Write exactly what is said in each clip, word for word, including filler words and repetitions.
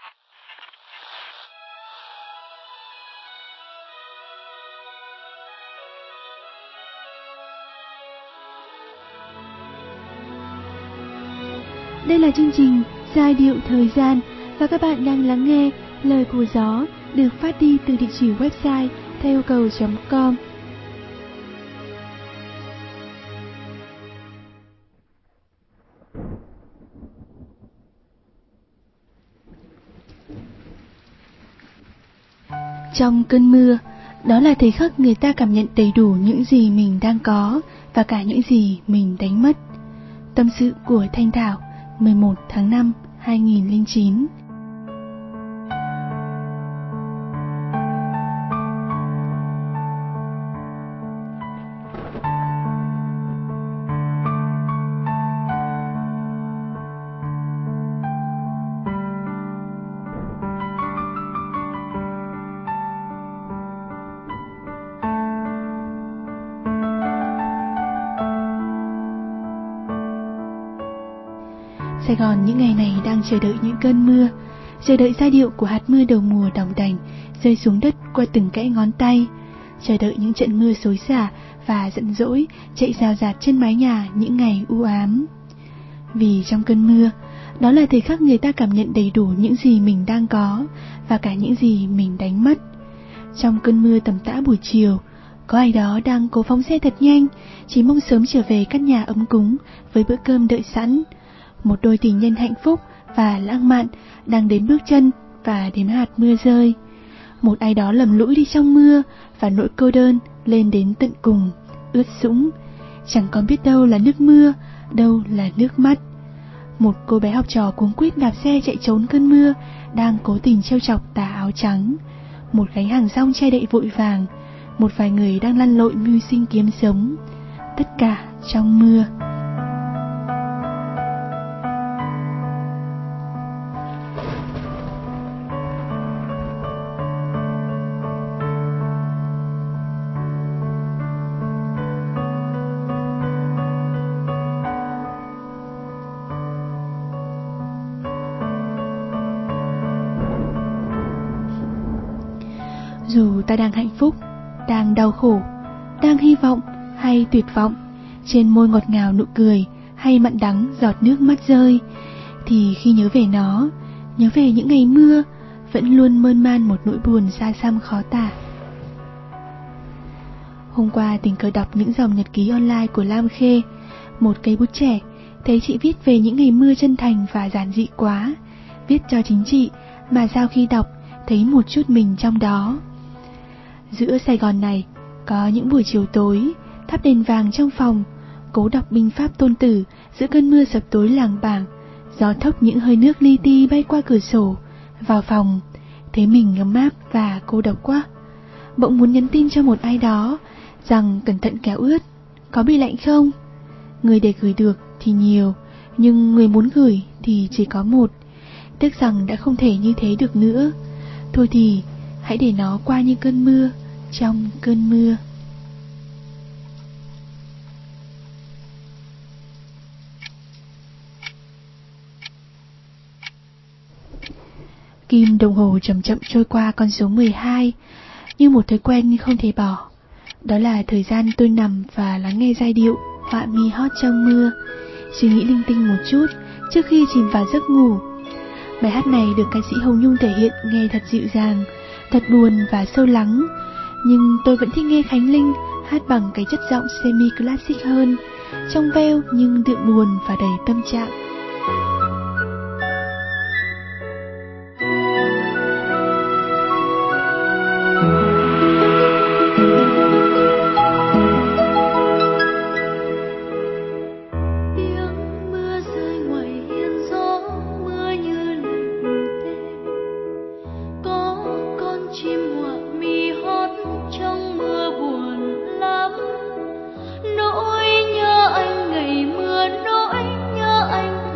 Đây là chương trình Giai điệu thời gian và các bạn đang lắng nghe Lời của Gió được phát đi từ địa chỉ website theo cầu chấm com. Trong cơn mưa, đó là thời khắc người ta cảm nhận đầy đủ những gì mình đang có và cả những gì mình đánh mất. Tâm sự của Thanh Thảo, mười một tháng năm hai nghìn lẻ chín. Sài Gòn những ngày này đang chờ đợi những cơn mưa, chờ đợi giai điệu của hạt mưa đầu mùa đỏng đành rơi xuống đất qua từng kẽ ngón tay, chờ đợi những trận mưa xối xả và giận dỗi chạy rào rạt trên mái nhà những ngày u ám. Vì trong cơn mưa, đó là thời khắc người ta cảm nhận đầy đủ những gì mình đang có và cả những gì mình đánh mất. Trong cơn mưa tầm tã buổi chiều, có ai đó đang cố phóng xe thật nhanh, chỉ mong sớm trở về căn nhà ấm cúng với bữa cơm đợi sẵn. Một đôi tình nhân hạnh phúc và lãng mạn đang đếm bước chân và đếm hạt mưa rơi. Một ai đó lầm lũi đi trong mưa và nỗi cô đơn lên đến tận cùng, ướt sũng. Chẳng còn biết đâu là nước mưa, đâu là nước mắt. Một cô bé học trò cuống quýt đạp xe chạy trốn cơn mưa, đang cố tình trêu chọc tà áo trắng. Một gánh hàng rong che đậy vội vàng. Một vài người đang lăn lội mưu sinh kiếm sống. Tất cả trong mưa. Dù ta đang hạnh phúc, đang đau khổ, đang hy vọng hay tuyệt vọng, trên môi ngọt ngào nụ cười hay mặn đắng giọt nước mắt rơi, thì khi nhớ về nó, nhớ về những ngày mưa, vẫn luôn mơn man một nỗi buồn xa xăm khó tả. Hôm qua tình cờ đọc những dòng nhật ký online của Lam Khê, một cây bút trẻ, thấy chị viết về những ngày mưa chân thành và giản dị quá, viết cho chính chị mà sau khi đọc thấy một chút mình trong đó. Giữa Sài Gòn này, có những buổi chiều tối, thắp đèn vàng trong phòng, cố đọc binh pháp Tôn Tử giữa cơn mưa sập tối làng bảng, gió thốc những hơi nước li ti bay qua cửa sổ, vào phòng, thấy mình ấm áp và cô độc quá. Bỗng muốn nhắn tin cho một ai đó, rằng cẩn thận kéo ướt, có bị lạnh không? Người để gửi được thì nhiều, nhưng người muốn gửi thì chỉ có một. Tiếc rằng đã không thể như thế được nữa. Thôi thì hãy để nó qua như cơn mưa, trong cơn mưa. Kim đồng hồ chậm chậm trôi qua con số mười hai, như một thói quen không thể bỏ. Đó là thời gian tôi nằm và lắng nghe giai điệu họa mi hót trong mưa, suy nghĩ linh tinh một chút trước khi chìm vào giấc ngủ. Bài hát này được ca sĩ Hồng Nhung thể hiện nghe thật dịu dàng, thật buồn và sâu lắng, nhưng tôi vẫn thích nghe Khánh Linh hát bằng cái chất giọng semi-classic hơn, trong veo nhưng đượm buồn và đầy tâm trạng. Nỗi nhớ anh ngày mưa, nỗi nhớ anh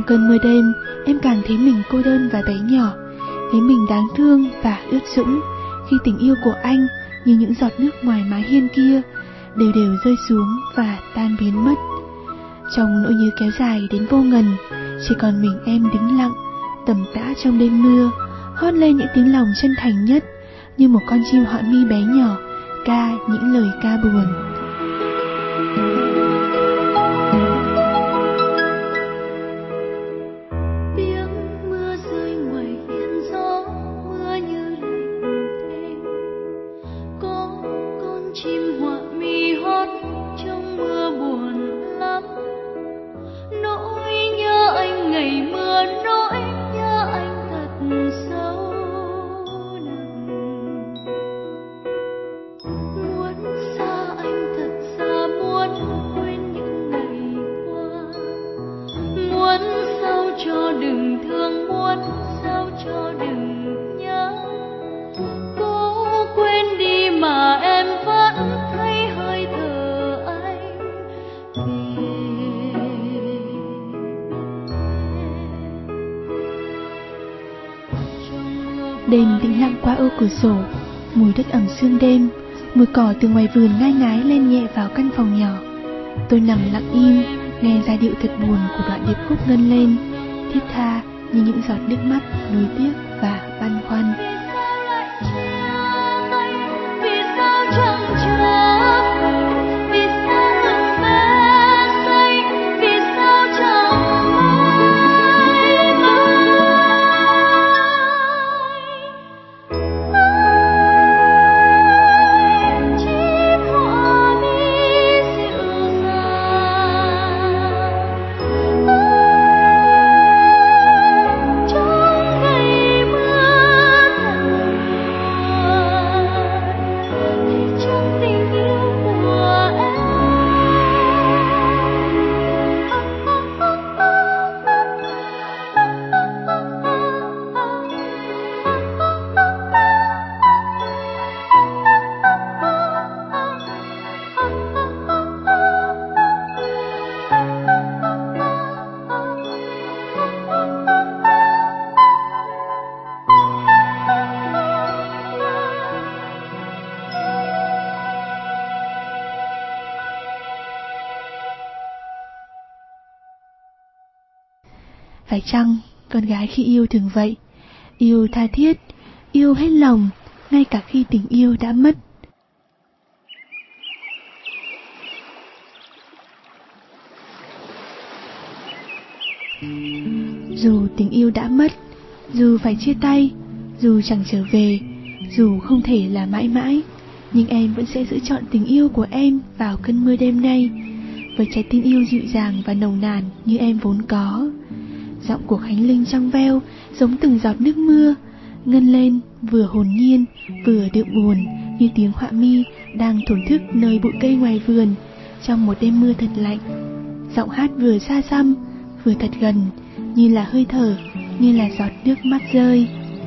cơn mưa đêm, em càng thấy mình cô đơn và bé nhỏ, thấy mình đáng thương và ướt sũng khi tình yêu của anh như những giọt nước ngoài mái hiên kia đều đều rơi xuống và tan biến mất. Trong nỗi nhớ kéo dài đến vô ngần, chỉ còn mình em đứng lặng, tầm tã trong đêm mưa, hót lên những tiếng lòng chân thành nhất, như một con chim họa mi bé nhỏ ca những lời ca buồn. Đêm tĩnh lặng qua ô cửa sổ, mùi đất ẩm sương đêm, mùi cỏ từ ngoài vườn ngai ngái lên nhẹ vào căn phòng nhỏ. Tôi nằm lặng im, nghe giai điệu thật buồn của đoạn điệp khúc ngân lên, thiết tha như những giọt nước mắt nuối tiếc và băn khoăn. Phải chăng con gái khi yêu thường vậy, yêu tha thiết, yêu hết lòng, ngay cả khi tình yêu đã mất? Dù tình yêu đã mất, dù phải chia tay, dù chẳng trở về, dù không thể là mãi mãi, nhưng em vẫn sẽ giữ trọn tình yêu của em vào cơn mưa đêm nay, với trái tim yêu dịu dàng và nồng nàn như em vốn có. Giọng của Khánh Linh trong veo giống từng giọt nước mưa, ngân lên vừa hồn nhiên vừa đượm buồn, như tiếng họa mi đang thổn thức nơi bụi cây ngoài vườn trong một đêm mưa thật lạnh. Giọng hát vừa xa xăm vừa thật gần, như là hơi thở, như là giọt nước mắt rơi.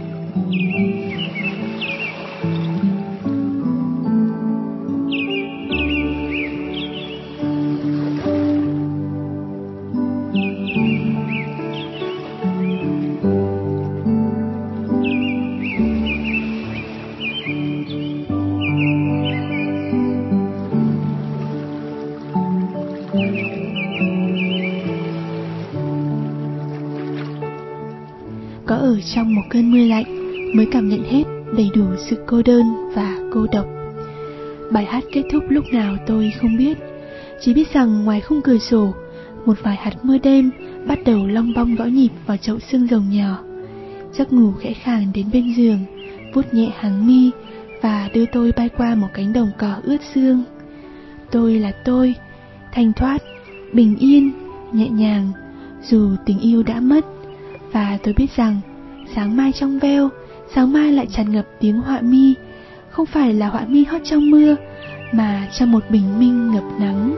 Có ở trong một cơn mưa lạnh mới cảm nhận hết đầy đủ sự cô đơn và cô độc. Bài hát kết thúc lúc nào tôi không biết, chỉ biết rằng ngoài khung cửa sổ, một vài hạt mưa đêm bắt đầu long bong gõ nhịp vào chậu xương rồng nhỏ. Giấc ngủ khẽ khàng đến bên giường, vuốt nhẹ hàng mi và đưa tôi bay qua một cánh đồng cỏ ướt sương. Tôi là tôi, thanh thoát, bình yên, nhẹ nhàng, dù tình yêu đã mất. Và tôi biết rằng sáng mai trong veo, sáng mai lại tràn ngập tiếng họa mi, không phải là họa mi hót trong mưa, mà trong một bình minh ngập nắng.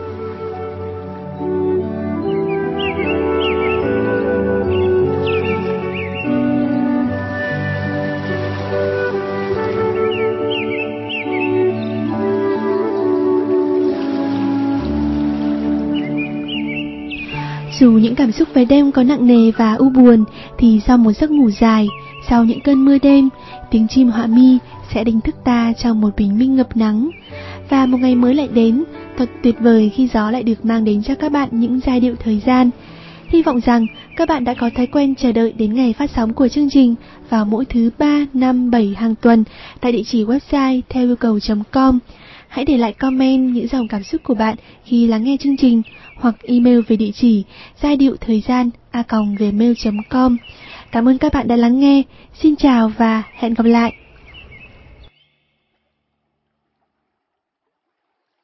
Dù những cảm xúc về đêm có nặng nề và u buồn, thì sau một giấc ngủ dài, sau những cơn mưa đêm, tiếng chim họa mi sẽ đánh thức ta trong một bình minh ngập nắng. Và một ngày mới lại đến, thật tuyệt vời khi gió lại được mang đến cho các bạn những giai điệu thời gian. Hy vọng rằng các bạn đã có thói quen chờ đợi đến ngày phát sóng của chương trình vào mỗi thứ ba, năm, bảy hàng tuần tại địa chỉ website theo yêu cầu chấm com. Hãy để lại comment những dòng cảm xúc của bạn khi lắng nghe chương trình, hoặc email về địa chỉ giai điệu thời gian a còng gmail chấm com. Cảm ơn các bạn đã lắng nghe. Xin chào và hẹn gặp lại.